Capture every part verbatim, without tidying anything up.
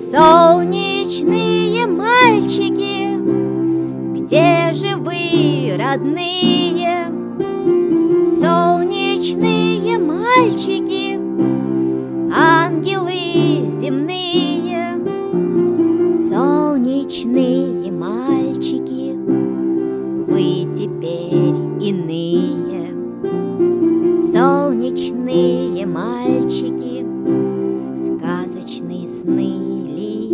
Солнечные мальчики, где же вы, родные? Солнечные мальчики, ангелы земные. Солнечные мальчики, вы теперь иные. Солнечные мальчики, сказочные сны ли?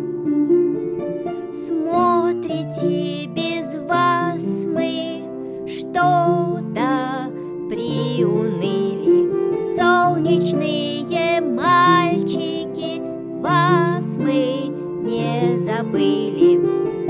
Смотрите, без вас мы что-то приуныли. Солнечные мальчики, вас мы не забыли.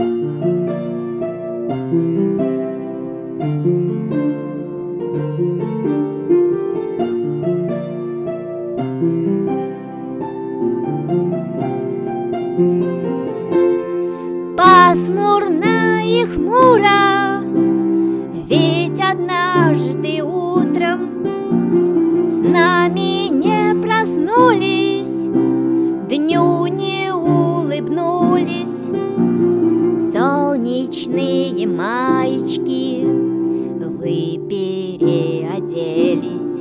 Пасмурно и хмуро, ведь однажды утром с нами не проснулись, дню не улыбнулись. Солнечные маечки вы переоделись.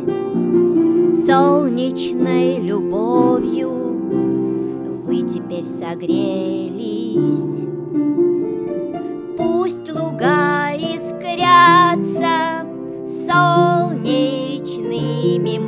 Солнечной любовью вы теперь согрелись. Пусть луга искрятся солнечными